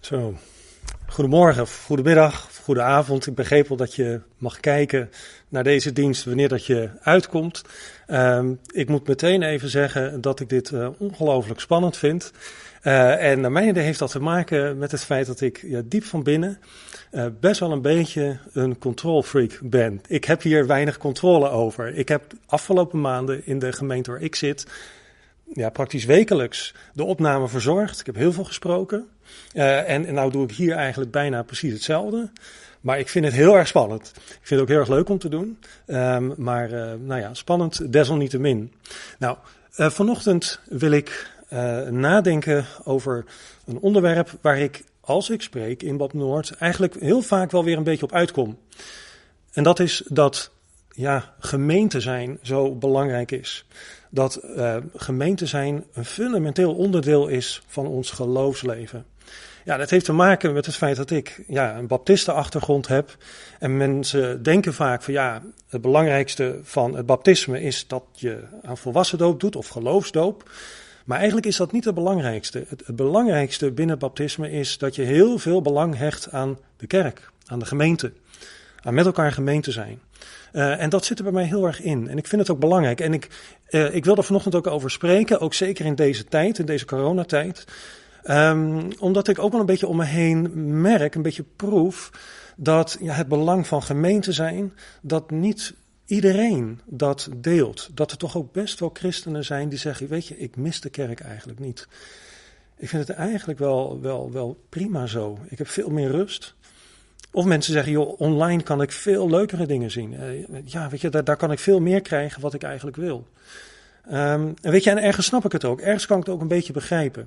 Zo, goedemorgen, of goedemiddag, of goedenavond. Ik begreep al dat je mag kijken naar deze dienst wanneer dat je uitkomt. Ik moet meteen even zeggen dat ik dit ongelooflijk spannend vind. En naar mijn idee heeft dat te maken met het feit dat ik diep van binnen best wel een beetje een control freak ben. Ik heb hier weinig controle over. Ik heb afgelopen maanden in de gemeente waar ik zit praktisch wekelijks de opname verzorgd. Ik heb heel veel gesproken. En nou doe ik hier eigenlijk bijna precies hetzelfde. Maar ik vind het heel erg spannend. Ik vind het ook heel erg leuk om te doen. Maar spannend desalniettemin. Nou, vanochtend wil ik nadenken over een onderwerp waar ik, als ik spreek in Bad Noord, eigenlijk heel vaak wel weer een beetje op uitkom. En dat is dat gemeente zijn zo belangrijk is. Dat gemeente zijn een fundamenteel onderdeel is van ons geloofsleven. Ja, dat heeft te maken met het feit dat ik een baptistenachtergrond heb. En mensen denken vaak van het belangrijkste van het baptisme is dat je aan volwassendoop doet of geloofsdoop. Maar eigenlijk is dat niet het belangrijkste. Het belangrijkste binnen het baptisme is dat je heel veel belang hecht aan de kerk, aan de gemeente. Aan met elkaar gemeente zijn. En dat zit er bij mij heel erg in. En ik vind het ook belangrijk. En ik wil er vanochtend ook over spreken, ook zeker in deze tijd, in deze coronatijd. Omdat ik ook wel een beetje om me heen merk, een beetje proef, dat het belang van gemeente zijn, dat niet iedereen dat deelt. Dat er toch ook best wel christenen zijn die zeggen, weet je, ik mis de kerk eigenlijk niet. Ik vind het eigenlijk wel prima zo. Ik heb veel meer rust. Of mensen zeggen, joh, online kan ik veel leukere dingen zien. Weet je, daar kan ik veel meer krijgen wat ik eigenlijk wil. En ergens snap ik het ook. Ergens kan ik het ook een beetje begrijpen.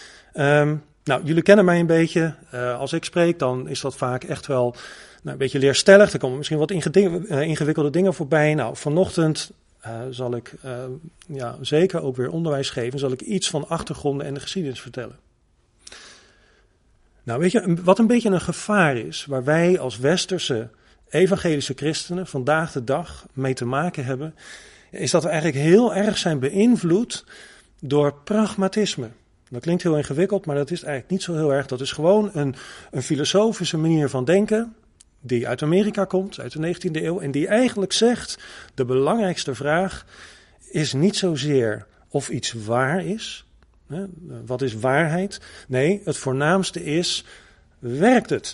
Jullie kennen mij een beetje. Als ik spreek, dan is dat vaak echt wel een beetje leerstellig. Er komen misschien wat ingewikkelde dingen voorbij. Nou, vanochtend zal ik zeker ook weer onderwijs geven. Zal ik iets van achtergronden en de geschiedenis vertellen. Nou, weet je, wat een beetje een gevaar is, waar wij als westerse evangelische christenen vandaag de dag mee te maken hebben, is dat we eigenlijk heel erg zijn beïnvloed door pragmatisme. Dat klinkt heel ingewikkeld, maar dat is eigenlijk niet zo heel erg. Dat is gewoon een filosofische manier van denken, die uit Amerika komt, uit de 19e eeuw, en die eigenlijk zegt, de belangrijkste vraag is niet zozeer of iets waar is. Wat is waarheid? Nee, het voornaamste is, werkt het?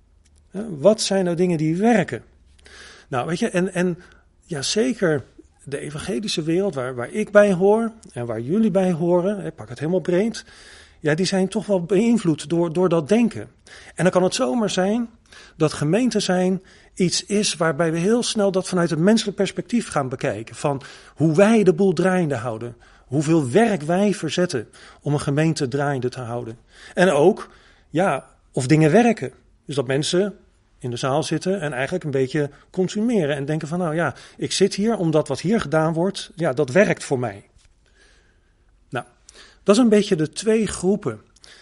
Wat zijn nou dingen die werken? Nou, weet je, en zeker de evangelische wereld waar ik bij hoor en waar jullie bij horen, pak het helemaal breed, die zijn toch wel beïnvloed door dat denken. En dan kan het zomaar zijn dat gemeente zijn iets is waarbij we heel snel dat vanuit het menselijk perspectief gaan bekijken. Van hoe wij de boel draaiende houden. Hoeveel werk wij verzetten om een gemeente draaiende te houden. En ook, of dingen werken. Dus dat mensen in de zaal zitten en eigenlijk een beetje consumeren. En denken van, ik zit hier omdat wat hier gedaan wordt, dat werkt voor mij. Nou, dat is een beetje de twee groepen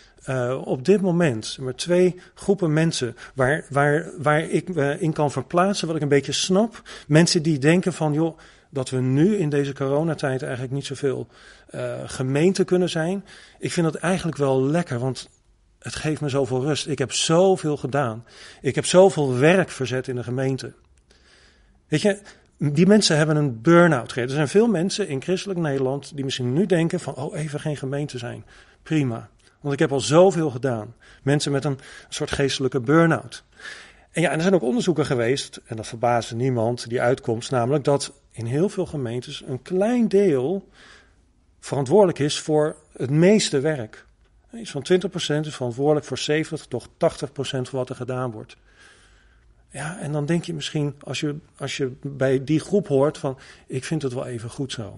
op dit moment. Maar twee groepen mensen waar ik in kan verplaatsen, wat ik een beetje snap. Mensen die denken van, dat we nu in deze coronatijd eigenlijk niet zoveel gemeente kunnen zijn. Ik vind dat eigenlijk wel lekker, want het geeft me zoveel rust. Ik heb zoveel gedaan. Ik heb zoveel werk verzet in de gemeente. Weet je, die mensen hebben een burn-out gekregen. Er zijn veel mensen in christelijk Nederland die misschien nu denken van, even geen gemeente zijn. Prima, want ik heb al zoveel gedaan. Mensen met een soort geestelijke burn-out. En er zijn ook onderzoeken geweest, en dat verbaasde niemand, die uitkomst, namelijk dat in heel veel gemeentes een klein deel verantwoordelijk is voor het meeste werk. Iets van 20% is verantwoordelijk voor 70 tot 80% van wat er gedaan wordt. Ja, en dan denk je misschien, als je bij die groep hoort van, ik vind het wel even goed zo.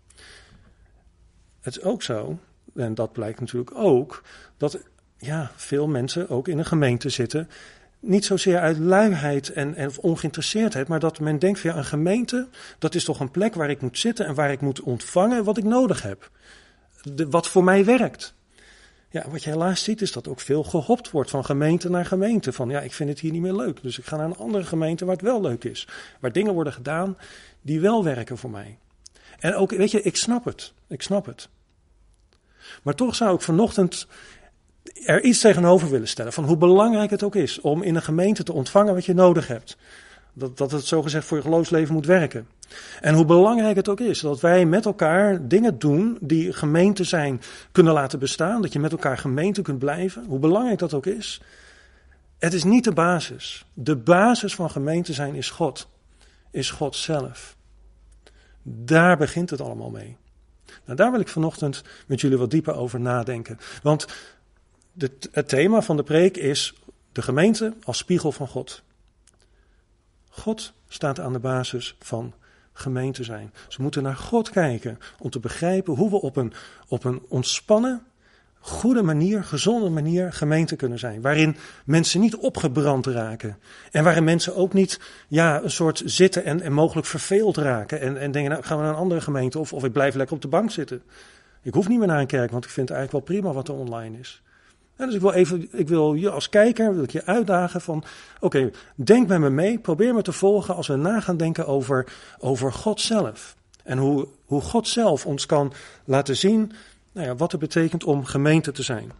Het is ook zo, en dat blijkt natuurlijk ook, dat veel mensen ook in een gemeente zitten, niet zozeer uit luiheid en ongeïnteresseerdheid, maar dat men denkt van een gemeente, dat is toch een plek waar ik moet zitten en waar ik moet ontvangen wat ik nodig heb. Wat voor mij werkt. Ja, wat je helaas ziet is dat ook veel gehopt wordt van gemeente naar gemeente. Van ik vind het hier niet meer leuk, dus ik ga naar een andere gemeente waar het wel leuk is. Waar dingen worden gedaan die wel werken voor mij. En ook, weet je, ik snap het. Maar toch zou ik vanochtend er iets tegenover willen stellen van hoe belangrijk het ook is om in een gemeente te ontvangen wat je nodig hebt. Dat het zogezegd voor je geloofsleven moet werken. En hoe belangrijk het ook is dat wij met elkaar dingen doen die gemeente zijn kunnen laten bestaan. Dat je met elkaar gemeente kunt blijven. Hoe belangrijk dat ook is. Het is niet de basis. De basis van gemeente zijn is God. Is God zelf. Daar begint het allemaal mee. Nou, daar wil ik vanochtend met jullie wat dieper over nadenken. Want het thema van de preek is de gemeente als spiegel van God. God staat aan de basis van gemeente zijn. Dus we moeten naar God kijken om te begrijpen hoe we op een ontspannen, goede manier, gezonde manier gemeente kunnen zijn. Waarin mensen niet opgebrand raken. En waarin mensen ook niet een soort zitten en mogelijk verveeld raken. En denken, nou gaan we naar een andere gemeente of ik blijf lekker op de bank zitten. Ik hoef niet meer naar een kerk, want ik vind het eigenlijk wel prima wat er online is. En dus ik wil je als kijker wil ik je uitdagen van, oké, denk met me mee, probeer me te volgen als we na gaan denken over God zelf. En hoe God zelf ons kan laten zien wat het betekent om gemeente te zijn.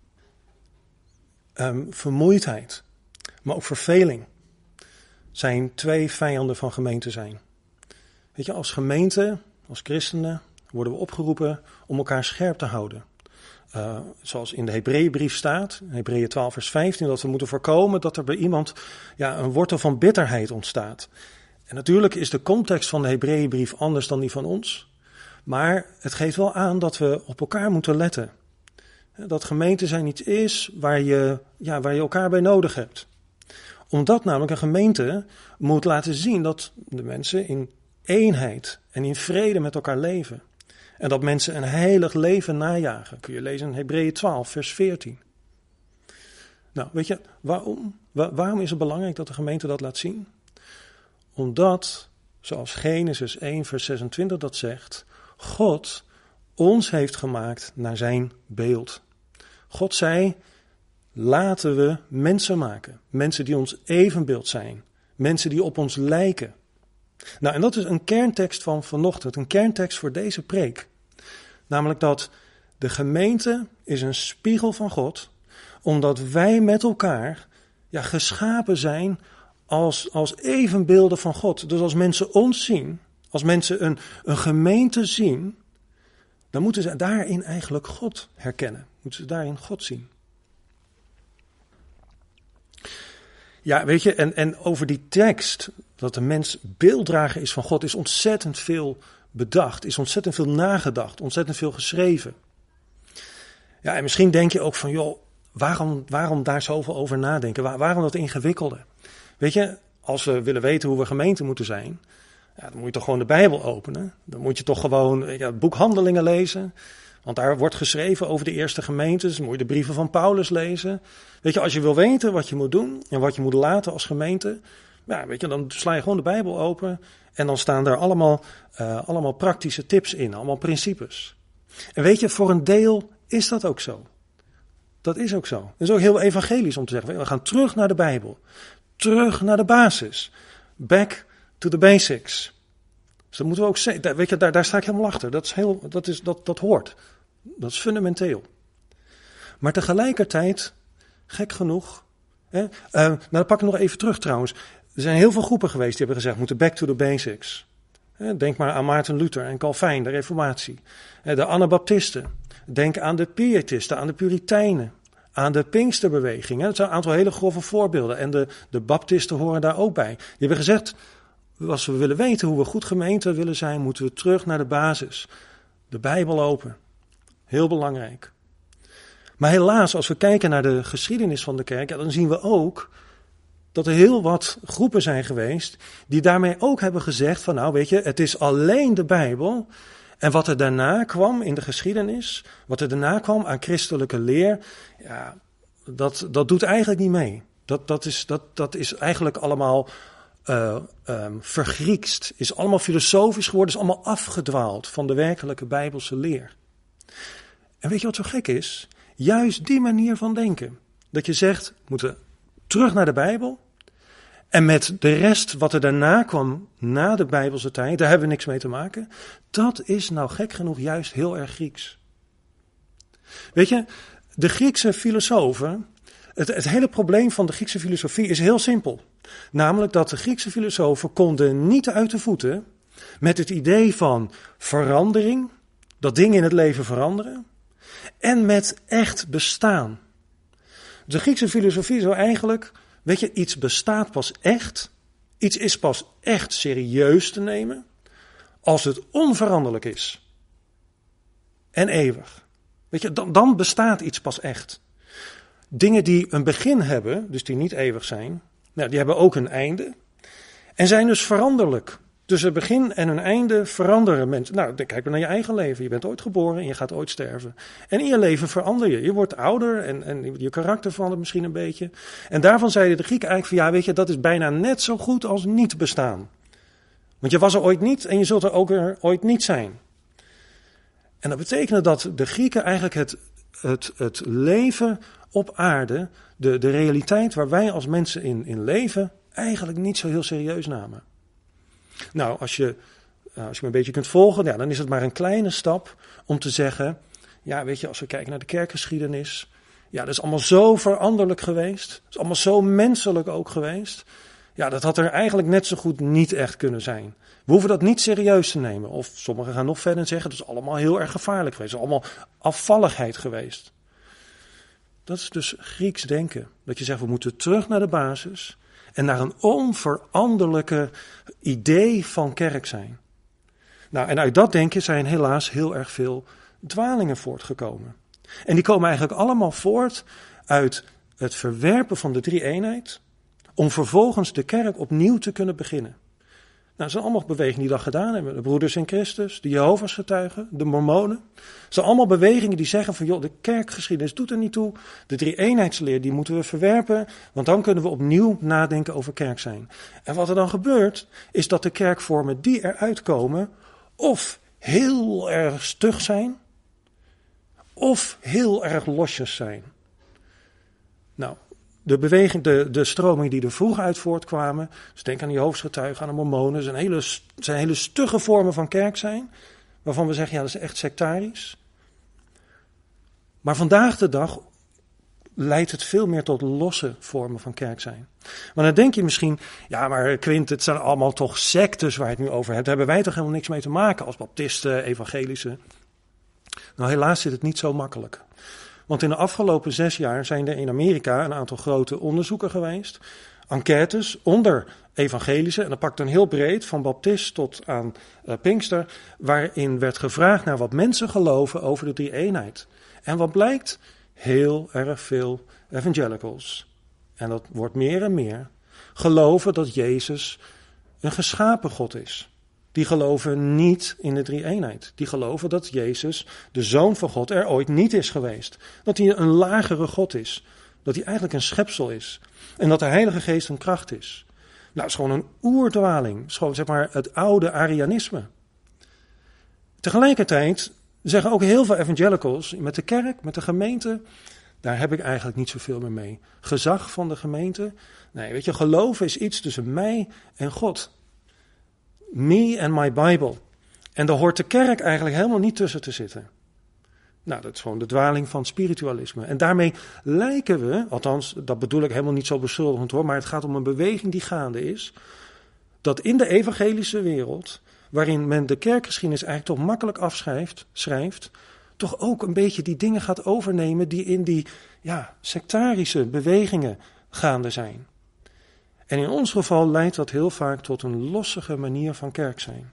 Vermoeidheid, maar ook verveling zijn twee vijanden van gemeente zijn. Weet je, als gemeente, als christenen worden we opgeroepen om elkaar scherp te houden. Zoals in de Hebreeënbrief staat, Hebreeën 12 vers 15, dat we moeten voorkomen dat er bij iemand een wortel van bitterheid ontstaat. En natuurlijk is de context van de Hebreeënbrief anders dan die van ons. Maar het geeft wel aan dat we op elkaar moeten letten. Dat gemeente zijn iets is waar je elkaar bij nodig hebt. Omdat namelijk een gemeente moet laten zien dat de mensen in eenheid en in vrede met elkaar leven. En dat mensen een heilig leven najagen. Kun je lezen in Hebreeën 12 vers 14. Nou, weet je, waarom is het belangrijk dat de gemeente dat laat zien? Omdat, zoals Genesis 1 vers 26 dat zegt, God ons heeft gemaakt naar zijn beeld. God zei, laten we mensen maken. Mensen die ons evenbeeld zijn. Mensen die op ons lijken. Nou, en dat is een kerntekst van vanochtend, een kerntekst voor deze preek. Namelijk dat de gemeente is een spiegel van God, omdat wij met elkaar geschapen zijn als evenbeelden van God. Dus als mensen ons zien, als mensen een gemeente zien, dan moeten ze daarin eigenlijk God herkennen. Moeten ze daarin God zien. Ja, weet je, en over die tekst, dat de mens beelddrager is van God, is ontzettend veel bedacht, is ontzettend veel nagedacht, ontzettend veel geschreven. Ja, en misschien denk je ook van, joh, waarom daar zoveel over nadenken? Waarom dat ingewikkelde? Weet je, als we willen weten hoe we gemeente moeten zijn, dan moet je toch gewoon de Bijbel openen. Dan moet je toch gewoon het boek Handelingen lezen. Want daar wordt geschreven over de eerste gemeentes. Dan moet je de brieven van Paulus lezen. Weet je, als je wil weten wat je moet doen en wat je moet laten als gemeente, weet je, dan sla je gewoon de Bijbel open en dan staan er allemaal praktische tips in, allemaal principes. En weet je, voor een deel is dat ook zo. Dat is ook zo. Het is ook heel evangelisch om te zeggen, we gaan terug naar de Bijbel. Terug naar de basis. Back to the basics. Dus dat moeten we ook zeggen. Weet je, daar sta ik helemaal achter. Dat hoort. Dat is fundamenteel. Maar tegelijkertijd, gek genoeg. Dat pak ik nog even terug trouwens. Er zijn heel veel groepen geweest die hebben gezegd, we moeten back to the basics. Denk maar aan Maarten Luther en Calvijn, de Reformatie. De Anabaptisten. Denk aan de Pietisten, aan de Puritijnen. Aan de Pinksterbeweging. Dat zijn een aantal hele grove voorbeelden. En de Baptisten horen daar ook bij. Die hebben gezegd, als we willen weten hoe we goed gemeente willen zijn, moeten we terug naar de basis. De Bijbel open. Heel belangrijk. Maar helaas, als we kijken naar de geschiedenis van de kerk, dan zien we ook dat er heel wat groepen zijn geweest die daarmee ook hebben gezegd van, nou weet je, het is alleen de Bijbel. En wat er daarna kwam in de geschiedenis, wat er daarna kwam aan christelijke leer, dat doet eigenlijk niet mee. Dat is eigenlijk allemaal vergriekst, is allemaal filosofisch geworden, is allemaal afgedwaald van de werkelijke Bijbelse leer. En weet je wat zo gek is? Juist die manier van denken. Dat je zegt, we moeten terug naar de Bijbel. En met de rest wat er daarna kwam, na de Bijbelse tijd, daar hebben we niks mee te maken. Dat is nou gek genoeg juist heel erg Grieks. Weet je, De Griekse filosofen, het hele probleem van de Griekse filosofie is heel simpel. Namelijk dat de Griekse filosofen konden niet uit de voeten met het idee van verandering, dat dingen in het leven veranderen, en met echt bestaan. De Griekse filosofie zou eigenlijk, weet je, iets bestaat pas echt, iets is pas echt serieus te nemen, als het onveranderlijk is en eeuwig. Weet je, dan bestaat iets pas echt. Dingen die een begin hebben, dus die niet eeuwig zijn, nou, die hebben ook een einde en zijn dus veranderlijk. Dus een begin en een einde veranderen mensen. Nou, kijk maar naar je eigen leven. Je bent ooit geboren en je gaat ooit sterven. En in je leven verander je. Je wordt ouder en je karakter verandert misschien een beetje. En daarvan zeiden de Grieken eigenlijk van ja, weet je, dat is bijna net zo goed als niet bestaan. Want je was er ooit niet en je zult er ook weer ooit niet zijn. En dat betekende dat de Grieken eigenlijk het leven op aarde, de realiteit waar wij als mensen in leven, eigenlijk niet zo heel serieus namen. Nou, als je me een beetje kunt volgen, ja, dan is het maar een kleine stap om te zeggen, ja, weet je, als we kijken naar de kerkgeschiedenis, ja, dat is allemaal zo veranderlijk geweest, dat is allemaal zo menselijk ook geweest. Ja, dat had er eigenlijk net zo goed niet echt kunnen zijn. We hoeven dat niet serieus te nemen. Of sommigen gaan nog verder en zeggen, dat is allemaal heel erg gevaarlijk geweest, het is allemaal afvalligheid geweest. Dat is dus Grieks denken, dat je zegt, we moeten terug naar de basis en naar een onveranderlijke idee van kerk zijn. Nou, en uit dat denken zijn helaas heel erg veel dwalingen voortgekomen. En die komen eigenlijk allemaal voort uit het verwerpen van de drie-eenheid, om vervolgens de kerk opnieuw te kunnen beginnen. Nou, dat zijn allemaal bewegingen die dat gedaan hebben. De broeders in Christus, de Jehovah's getuigen, de Mormonen. Het zijn allemaal bewegingen die zeggen van joh, de kerkgeschiedenis doet er niet toe. De drie-eenheidsleer die moeten we verwerpen, want dan kunnen we opnieuw nadenken over kerk zijn. En wat er dan gebeurt, is dat de kerkvormen die eruit komen, of heel erg stug zijn, of heel erg losjes zijn. Nou, de beweging, de stromingen die er vroeg uit voortkwamen, dus denk aan de Jehovah's getuigen, aan de Mormonen, zijn hele stugge vormen van kerk zijn, waarvan we zeggen, ja, dat is echt sectarisch. Maar vandaag de dag leidt het veel meer tot losse vormen van kerk zijn. Maar dan denk je misschien, ja, maar Quint, het zijn allemaal toch sectes waar je het nu over hebt. Daar hebben wij toch helemaal niks mee te maken als baptisten, evangelische. Nou, helaas zit het niet zo makkelijk. Want in de afgelopen 6 jaar zijn er in Amerika een aantal grote onderzoeken geweest. Enquêtes onder evangelische, en dat pakt dan heel breed, van baptist tot aan Pinkster, waarin werd gevraagd naar wat mensen geloven over de drie-eenheid. En wat blijkt? Heel erg veel evangelicals, en dat wordt meer en meer, geloven dat Jezus een geschapen God is. Die geloven niet in de drie-eenheid. Die geloven dat Jezus, de Zoon van God, er ooit niet is geweest. Dat hij een lagere God is. Dat hij eigenlijk een schepsel is. En dat de Heilige Geest een kracht is. Nou, het is gewoon een oerdwaling. Het is gewoon, zeg maar, het oude Arianisme. Tegelijkertijd zeggen ook heel veel evangelicals, met de kerk, met de gemeente, daar heb ik eigenlijk niet zoveel meer mee. Gezag van de gemeente. Nee, weet je, geloven is iets tussen mij en God. Me and my Bible. En daar hoort de kerk eigenlijk helemaal niet tussen te zitten. Nou, dat is gewoon de dwaling van spiritualisme. En daarmee lijken we, althans, dat bedoel ik helemaal niet zo beschuldigend hoor, maar het gaat om een beweging die gaande is, dat in de evangelische wereld, waarin men de kerkgeschiedenis eigenlijk toch makkelijk schrijft, toch ook een beetje die dingen gaat overnemen die in die sectarische bewegingen gaande zijn. En in ons geval leidt dat heel vaak tot een lossige manier van kerk zijn.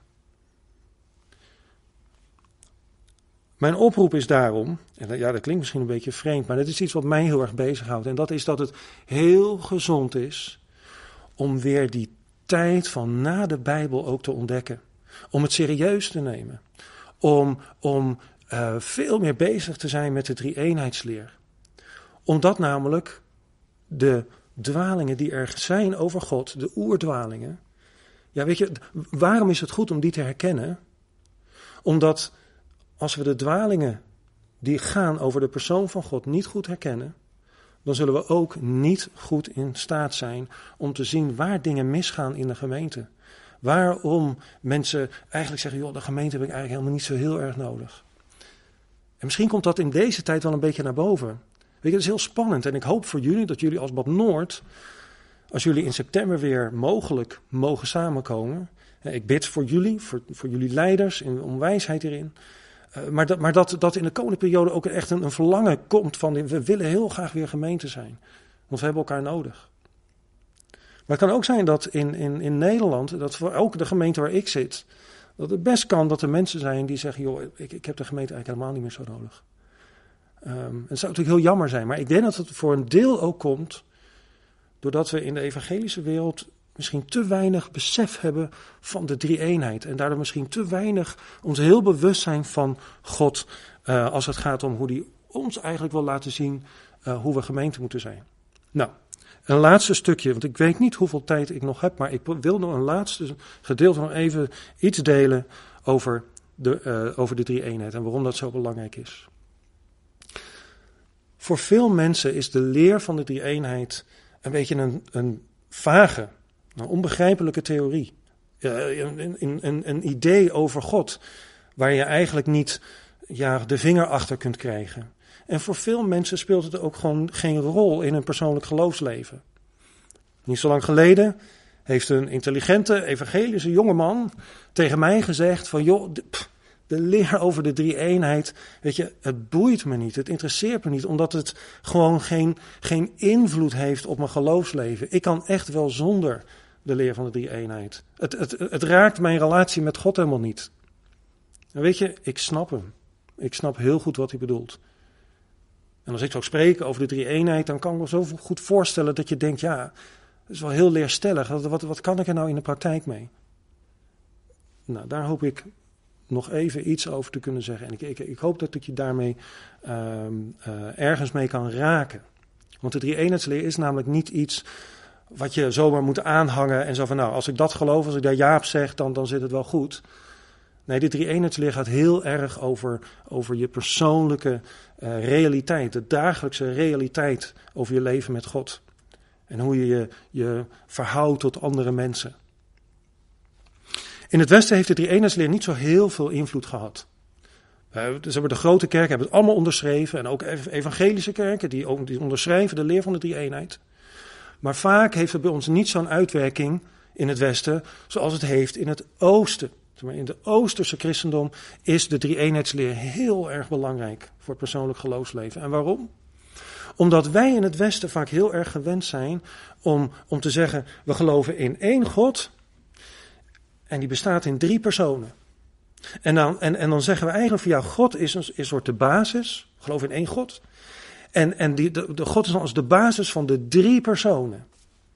Mijn oproep is daarom, en ja, dat klinkt misschien een beetje vreemd, maar dat is iets wat mij heel erg bezighoudt. En dat is dat het heel gezond is om weer die tijd van na de Bijbel ook te ontdekken. Om het serieus te nemen. Om veel meer bezig te zijn met de drie-eenheidsleer. Omdat namelijk de dwalingen die er zijn over God, de oerdwalingen. Ja, weet je, waarom is het goed om die te herkennen? Omdat als we de dwalingen die gaan over de persoon van God niet goed herkennen, dan zullen we ook niet goed in staat zijn om te zien waar dingen misgaan in de gemeente. Waarom mensen eigenlijk zeggen, joh, de gemeente heb ik eigenlijk helemaal niet zo heel erg nodig. En misschien komt dat in deze tijd wel een beetje naar boven. je, dat is heel spannend. En ik hoop voor jullie dat jullie als Bad Noord, als jullie in september weer mogelijk mogen samenkomen. Ik bid voor jullie, voor jullie leiders, om wijsheid erin. Maar dat in de komende periode ook echt een verlangen komt van, we willen heel graag weer gemeente zijn. Want we hebben elkaar nodig. Maar het kan ook zijn dat in Nederland, dat voor ook de gemeente waar ik zit, dat het best kan dat er mensen zijn die zeggen, joh, ik heb de gemeente eigenlijk helemaal niet meer zo nodig. Het zou natuurlijk heel jammer zijn, maar ik denk dat het voor een deel ook komt doordat we in de evangelische wereld misschien te weinig besef hebben van de drie-eenheid. En daardoor misschien te weinig ons heel bewust zijn van God als het gaat om hoe hij ons eigenlijk wil laten zien hoe we gemeente moeten zijn. Nou, een laatste stukje, want ik weet niet hoeveel tijd ik nog heb, maar ik wil nog een laatste gedeelte nog even iets delen over de drie-eenheid en waarom dat zo belangrijk is. Voor veel mensen is de leer van de drie-eenheid een beetje een vage, een onbegrijpelijke theorie. Een idee over God, waar je eigenlijk niet de vinger achter kunt krijgen. En voor veel mensen speelt het ook gewoon geen rol in hun persoonlijk geloofsleven. Niet zo lang geleden heeft een intelligente evangelische jongeman tegen mij gezegd van, joh, de leer over de drie-eenheid, weet je, het boeit me niet, het interesseert me niet, omdat het gewoon geen invloed heeft op mijn geloofsleven. Ik kan echt wel zonder de leer van de drie-eenheid. Het raakt mijn relatie met God helemaal niet. En weet je, ik snap hem. Ik snap heel goed wat hij bedoelt. En als ik zou spreken over de drie-eenheid, dan kan ik me zo goed voorstellen dat je denkt, ja, dat is wel heel leerstellig. Wat kan ik er nou in de praktijk mee? Nou, daar hoop ik nog even iets over te kunnen zeggen. En ik hoop dat ik je daarmee ergens mee kan raken. Want de drie-eenheidsleer is namelijk niet iets wat je zomaar moet aanhangen en zo van, nou, als ik dat geloof, als ik daar Jaap zeg, dan zit het wel goed. Nee, de drie-eenheidsleer gaat heel erg over je persoonlijke realiteit, de dagelijkse realiteit over je leven met God. En hoe je je verhoudt tot andere mensen. In het Westen heeft de drie-eenheidsleer niet zo heel veel invloed gehad. Dus hebben de grote kerken hebben het allemaal onderschreven. En ook evangelische kerken die onderschrijven de leer van de drie-eenheid. Maar vaak heeft het bij ons niet zo'n uitwerking in het Westen zoals het heeft in het Oosten. In de Oosterse christendom is de drie-eenheidsleer heel erg belangrijk voor het persoonlijk geloofsleven. En waarom? Omdat wij in het Westen vaak heel erg gewend zijn om te zeggen, we geloven in één God en die bestaat in 3 personen. En dan zeggen we eigenlijk van, ja, God is een soort de basis, we geloven in één God. En de God is dan als de basis van de 3 personen.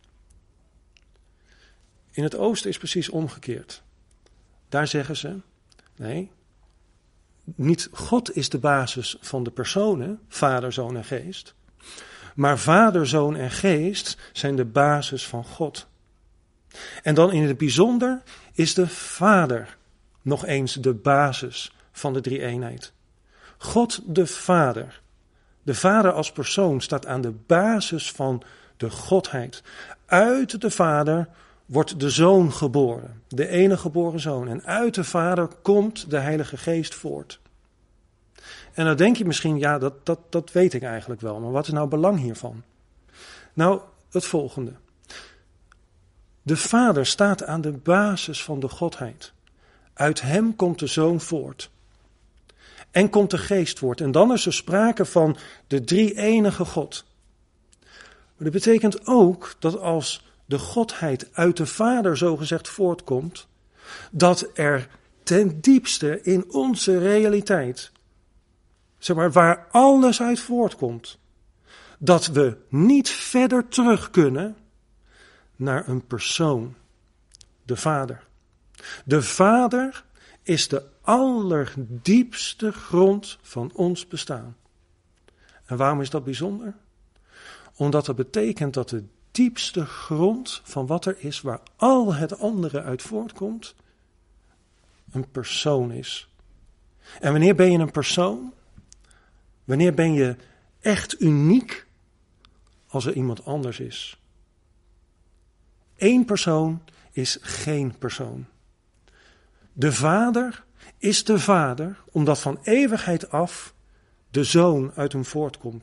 In het Oosten is precies omgekeerd. Daar zeggen ze, nee, niet God is de basis van de personen, Vader, Zoon en Geest. Maar Vader, Zoon en Geest zijn de basis van God. En dan in het bijzonder is de Vader nog eens de basis van de drie-eenheid. God de Vader. De Vader als persoon staat aan de basis van de Godheid. Uit de Vader wordt de Zoon geboren, de enige geboren Zoon. En uit de Vader komt de Heilige Geest voort. En dan denk je misschien, ja, dat weet ik eigenlijk wel. Maar wat is nou belang hiervan? Nou, het volgende. De Vader staat aan de basis van de Godheid. Uit hem komt de Zoon voort. En komt de Geest voort. En dan is er sprake van de drie-enige God. Maar dat betekent ook dat als de Godheid uit de Vader zogezegd voortkomt, dat er ten diepste in onze realiteit, zeg maar, waar alles uit voortkomt, dat we niet verder terug kunnen naar een persoon, de Vader. De Vader is de allerdiepste grond van ons bestaan. En waarom is dat bijzonder? Omdat dat betekent dat de diepste grond van wat er is, waar al het andere uit voortkomt, een persoon is. En wanneer ben je een persoon? Wanneer ben je echt uniek? Als er iemand anders is. Eén persoon is geen persoon. De Vader is de Vader, omdat van eeuwigheid af de Zoon uit hem voortkomt.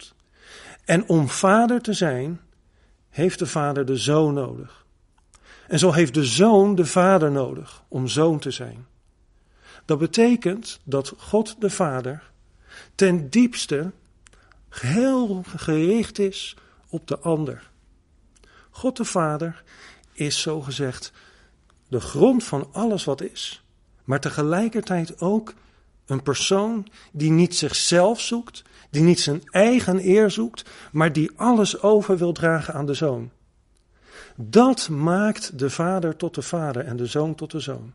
En om vader te zijn, heeft de vader de zoon nodig. En zo heeft de zoon de vader nodig om zoon te zijn. Dat betekent dat God de Vader ten diepste heel gericht is op de ander. God de Vader is zogezegd de grond van alles wat is, maar tegelijkertijd ook een persoon die niet zichzelf zoekt, die niet zijn eigen eer zoekt, maar die alles over wil dragen aan de zoon. Dat maakt de Vader tot de Vader en de Zoon tot de Zoon.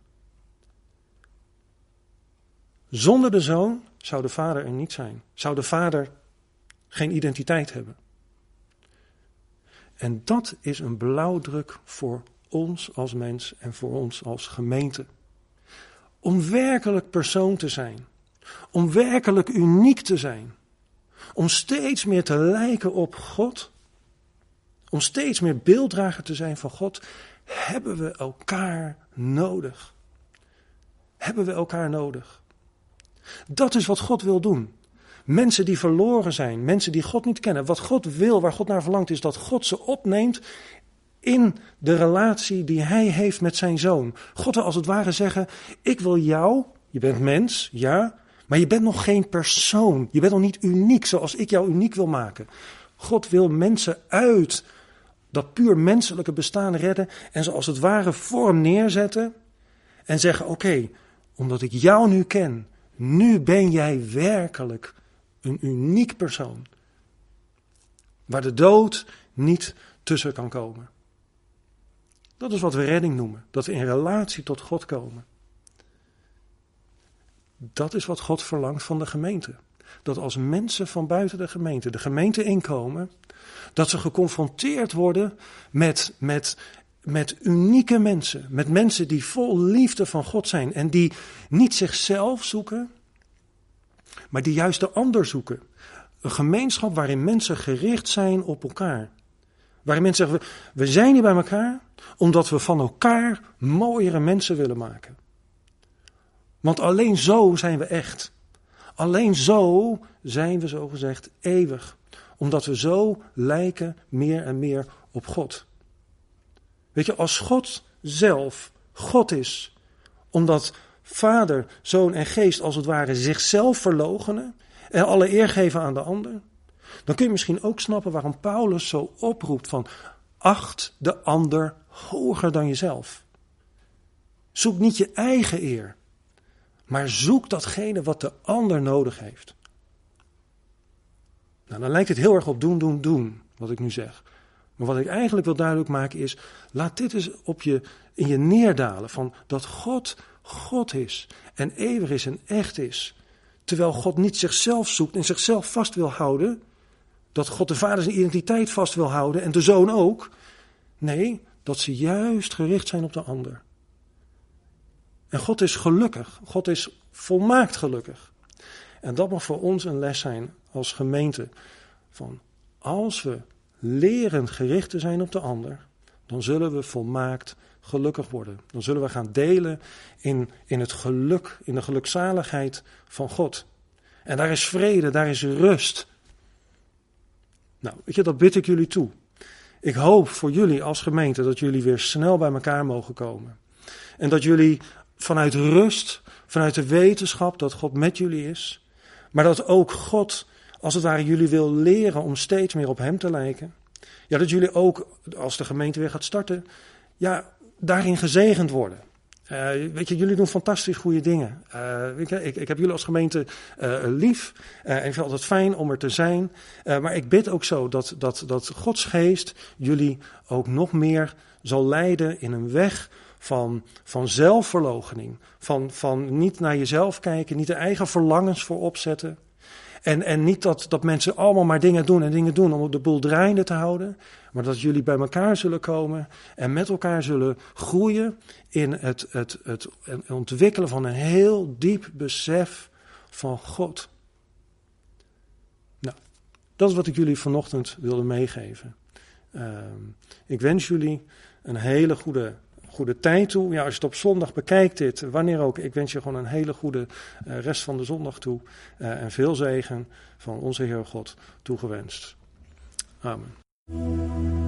Zonder de Zoon zou de Vader er niet zijn. Zou de Vader geen identiteit hebben. En dat is een blauwdruk voor ons als mens en voor ons als gemeente. Om werkelijk persoon te zijn. Om werkelijk uniek te zijn. Om steeds meer te lijken op God. Om steeds meer beelddrager te zijn van God. Hebben we elkaar nodig. Hebben we elkaar nodig. Dat is wat God wil doen. Mensen die verloren zijn, mensen die God niet kennen. Wat God wil, waar God naar verlangt, is dat God ze opneemt in de relatie die hij heeft met zijn zoon. God wil als het ware zeggen, ik wil jou, je bent mens, ja, maar je bent nog geen persoon. Je bent nog niet uniek zoals ik jou uniek wil maken. God wil mensen uit dat puur menselijke bestaan redden en ze als het ware voor hem neerzetten en zeggen, oké, omdat ik jou nu ken, nu ben jij werkelijk een uniek persoon. Waar de dood niet tussen kan komen. Dat is wat we redding noemen. Dat we in relatie tot God komen. Dat is wat God verlangt van de gemeente. Dat als mensen van buiten de gemeente inkomen, dat ze geconfronteerd worden met unieke mensen. Met mensen die vol liefde van God zijn. En die niet zichzelf zoeken, maar die juist de ander zoeken. Een gemeenschap waarin mensen gericht zijn op elkaar. Waarin mensen zeggen, we zijn hier bij elkaar omdat we van elkaar mooiere mensen willen maken. Want alleen zo zijn we echt. Alleen zo zijn we zogezegd eeuwig. Omdat we zo lijken meer en meer op God. Weet je, als God zelf God is, omdat Vader, Zoon en Geest als het ware zichzelf verloochenen en alle eer geven aan de ander, dan kun je misschien ook snappen waarom Paulus zo oproept van acht de ander hoger dan jezelf. Zoek niet je eigen eer, maar zoek datgene wat de ander nodig heeft. Nou, dan lijkt het heel erg op doen, wat ik nu zeg. Maar wat ik eigenlijk wil duidelijk maken is, laat dit eens in je neerdalen van dat God is en eeuwig is en echt is. Terwijl God niet zichzelf zoekt en zichzelf vast wil houden. Dat God de Vader zijn identiteit vast wil houden en de Zoon ook. Nee, dat ze juist gericht zijn op de ander. En God is gelukkig. God is volmaakt gelukkig. En dat mag voor ons een les zijn als gemeente. Van als we leren gericht te zijn op de ander, dan zullen we volmaakt gelukkig worden. Dan zullen we gaan delen in het geluk, in de gelukzaligheid van God. En daar is vrede, daar is rust. Nou, weet je, dat bid ik jullie toe. Ik hoop voor jullie als gemeente dat jullie weer snel bij elkaar mogen komen. En dat jullie vanuit rust, vanuit de wetenschap dat God met jullie is, maar dat ook God als het ware jullie wil leren om steeds meer op hem te lijken. Ja, dat jullie ook, als de gemeente weer gaat starten, ja, daarin gezegend worden. Weet je, jullie doen fantastisch goede dingen. Ik heb jullie als gemeente lief. En ik vind het altijd fijn om er te zijn. Maar ik bid ook zo dat Gods geest jullie ook nog meer zal leiden in een weg van zelfverloochening. Van niet naar jezelf kijken, niet de eigen verlangens voorop zetten. En niet dat mensen allemaal maar dingen doen om de boel draaiende te houden. Maar dat jullie bij elkaar zullen komen en met elkaar zullen groeien in het ontwikkelen van een heel diep besef van God. Nou, dat is wat ik jullie vanochtend wilde meegeven. Ik wens jullie een hele goede tijd toe. Ja, als je het op zondag bekijkt dit, wanneer ook. Ik wens je gewoon een hele goede rest van de zondag toe. En veel zegen van onze Heer God toegewenst. Amen.